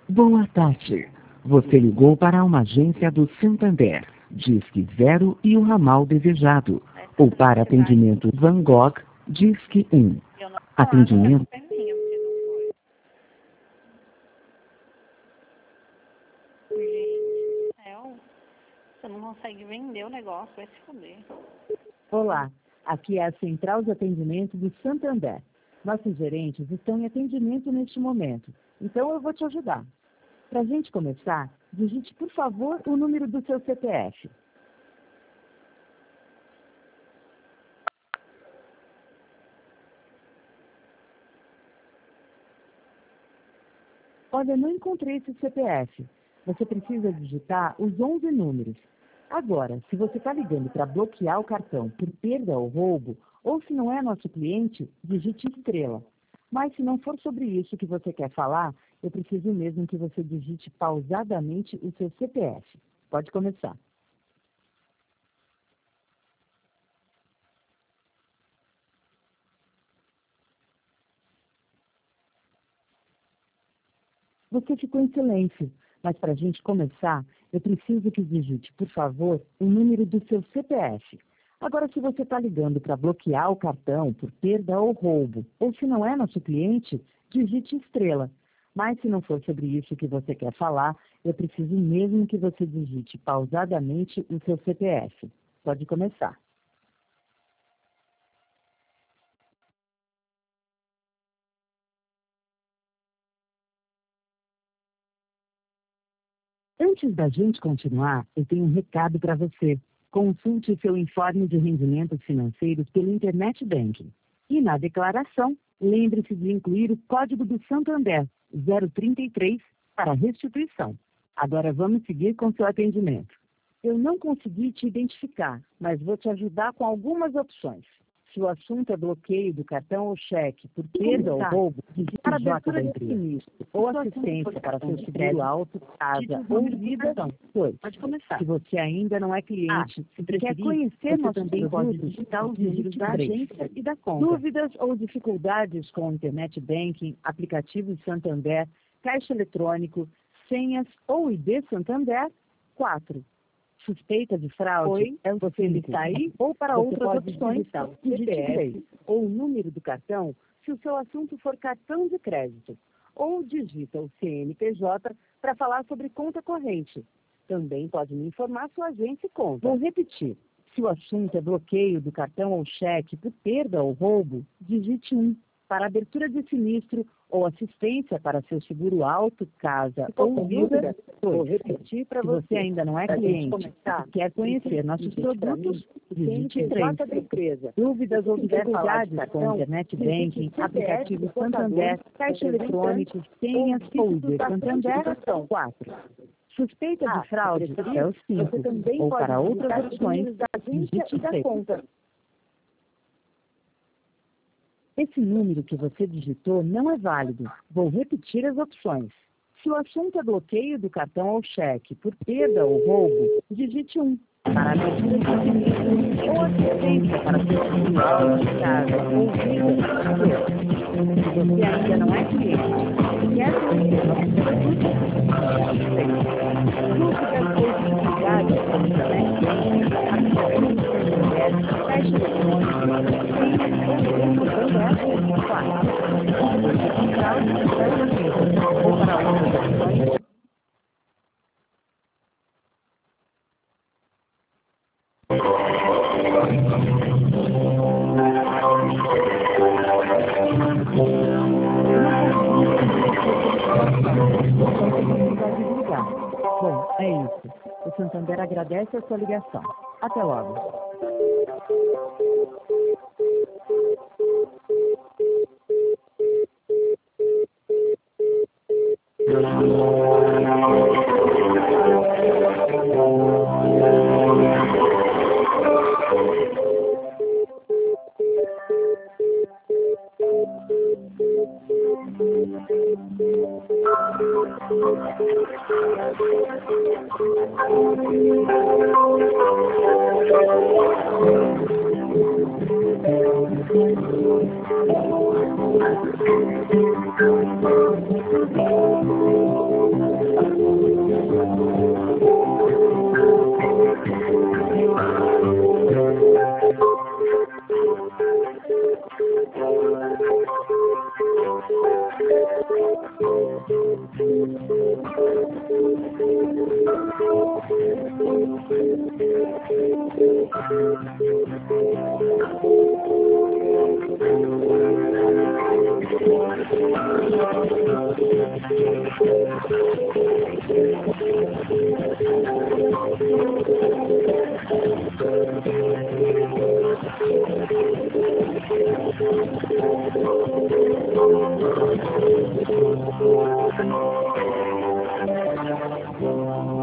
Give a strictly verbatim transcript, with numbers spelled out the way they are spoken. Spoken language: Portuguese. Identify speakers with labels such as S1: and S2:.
S1: Boa tarde. Você ligou para uma agência do Santander, Disque Zero e o ramal desejado. Ou para atendimento Van Gogh, Disque um. Atendimento.
S2: Você não consegue vender o negócio, vai se fuder.
S3: Olá, aqui é a Central de Atendimento do Santander. Nossos gerentes estão em atendimento neste momento, então eu vou te ajudar. Para a gente começar, digite, por favor, o número do seu C P F. Olha, não encontrei esse C P F. Você precisa digitar os onze números. Agora, se você está ligando para bloquear o cartão por perda ou roubo, ou se não é nosso cliente, digite estrela. Mas se não for sobre isso que você quer falar, eu preciso mesmo que você digite pausadamente o seu C P F. Pode começar. Você ficou em silêncio, mas para a gente começar, eu preciso que digite, por favor, o número do seu C P F. Agora, se você está ligando para bloquear o cartão por perda ou roubo, ou se não é nosso cliente, digite estrela. Mas se não for sobre isso que você quer falar, eu preciso mesmo que você digite pausadamente o seu C P F. Pode começar. Antes da gente continuar, eu tenho um recado para você. Consulte seu informe de rendimentos financeiros pelo Internet Banking. E na declaração, lembre-se de incluir o código do Santander, zero trinta e três, para restituição. Agora vamos seguir com seu atendimento. Eu não consegui te identificar, mas vou te ajudar com algumas opções. Se o assunto é bloqueio do cartão ou cheque por perda ou roubo, digite J da empresa, ou assistência para seu seguro auto, casa ou vida, dois. Pode começar. Se você ainda não é cliente, se quer conhecer nossos produtos, digitar os números da agência e da conta. Dúvidas ou dificuldades com o Internet Banking, aplicativos Santander, caixa eletrônico, senhas ou I D Santander, quatro. Suspeita de fraude, Oi, é você está aí ou para você outras opções, digite três, ou o número do cartão, se o seu assunto for cartão de crédito, ou digita o C N P J para falar sobre conta corrente. Também pode me informar sua agência e conta. Vou repetir, se o assunto é bloqueio do cartão ou cheque por perda ou roubo, digite um. Para abertura de sinistro ou assistência para seu seguro auto, casa ou vida, vou repetir para você. Se você ainda não é cliente e quer conhecer nossos produtos, digite três. Dúvidas ou dificuldades com Internet Banking, aplicativo Santander, caixa eletrônico, senhas ou I D Santander, quatro. Suspeita de fraude é o cinco. Ou para outras opções, digite seis. Esse número que você digitou não é válido. Vou repetir as opções. Se o assunto é bloqueio do cartão ou cheque por perda ou roubo, digite um. Para abertura de sinistro ou assistência para seu seguro de casa ou vida, dois. Se você ainda não é cliente e quer conhecer nossos produtos, digite três. Dúvidas ou dificuldades com o Internet Banking, aplicativo Santander, caixa eletrônico, ou para outras opções. Bom, é isso. O Santander agradece a sua ligação. Até logo.
S1: Thank you.